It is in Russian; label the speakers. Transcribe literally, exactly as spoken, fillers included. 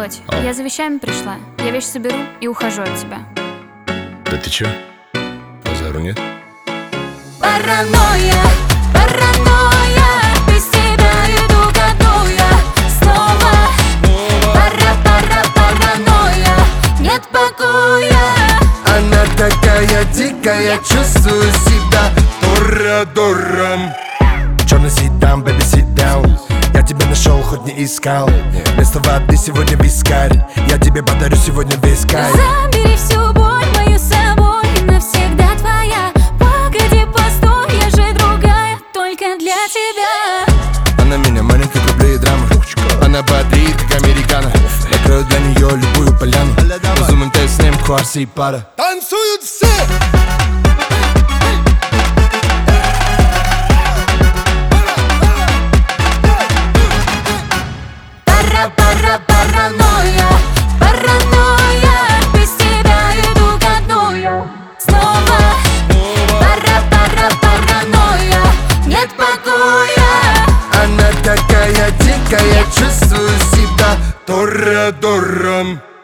Speaker 1: Володь,
Speaker 2: О.
Speaker 1: я за вещами пришла. Я вещи соберу и ухожу от тебя.
Speaker 2: Да ты чё? Базару нет?
Speaker 3: Паранойя, паранойя, без тебя иду ко дну я снова. Пара, пара, паранойя, нет покоя.
Speaker 4: Она такая дикая, чувствую себя Торадором. Черный sit down, baby sit down. Я тебя нашел, хоть не искал. Вместо воды сегодня вискарь. Я тебе подарю сегодня весь кайф.
Speaker 3: Забери всю боль мою с собой, навсегда твоя. Погоди, постой, я же другая, только для тебя.
Speaker 4: Она меня манит, как рублей и драма. Она бодрит, как американо. Накрою для нее любую поляну. Зумим тест с ним, кварси и пара. Танцуют все!
Speaker 3: Пара, паранойя, паранойя, без тебя иду ко дну я снова. Пара, пара, паранойя, нет покоя.
Speaker 4: Она такая дикая, чувствую себя Торадором.